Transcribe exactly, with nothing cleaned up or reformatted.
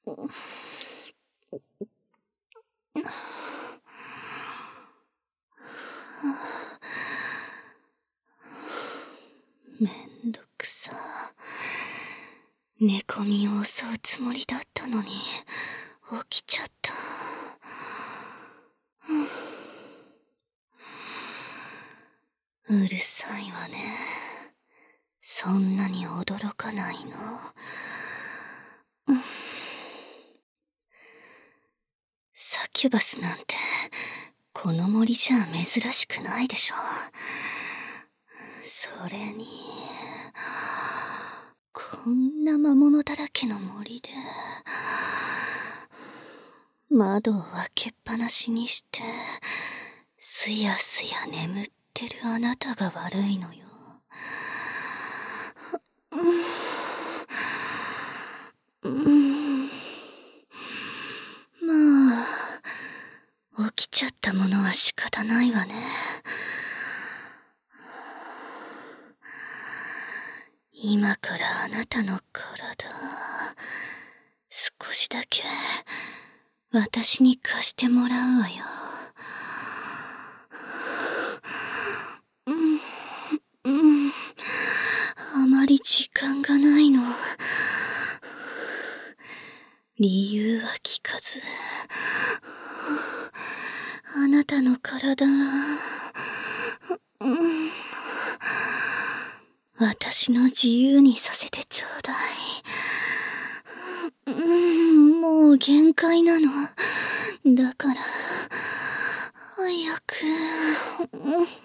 めんどくさ。寝込みを襲うつもりだったのに起きちゃった。うるさいわね。そんなに驚かないの。サキュバスなんてこの森じゃ珍しくないでしょ。それにこんな魔物だらけの森で窓を開けっぱなしにしてすやすや眠ってるあなたが悪いのよ。まあ起きちゃったものは仕方ないわね。今からあなたの体少しだけ私に貸してもらうわよ。うんうん、あまり時間がないの。理由は聞かず、あなたの体は、うん、私の自由にさせてちょうだい。うん、もう限界なの。だから、早く、うん